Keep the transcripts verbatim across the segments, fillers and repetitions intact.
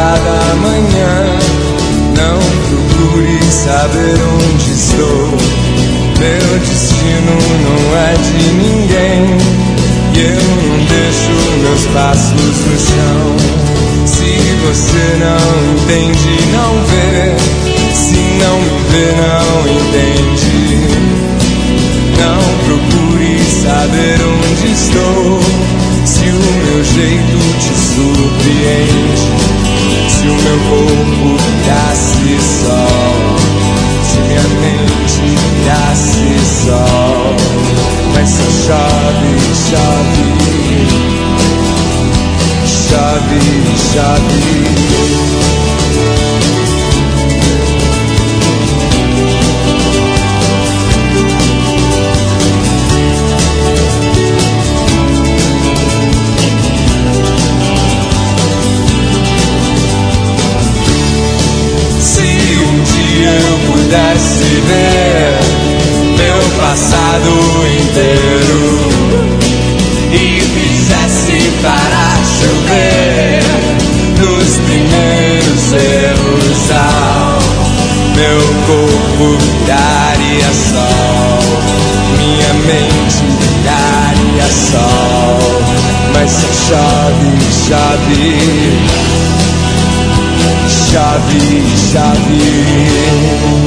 cada manhã. Não procure saber onde estou. Meu destino não é de ninguém. E eu não deixo meus passos no chão. Se você não entende, não vê. Se não me vê, não entende. Não procure saber onde estou. Se o meu jeito te surpreende, se o meu corpo virasse sol, se minha mente virasse sol, mas só chove, chove, chove, chove. Eu pudesse ver meu passado inteiro e fizesse parar chover nos primeiros erros, ao meu corpo viraria sol, minha mente viraria sol, mas só chove, chove. Chave, chave.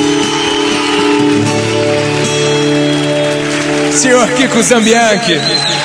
Senhor Kiko Zambianchi.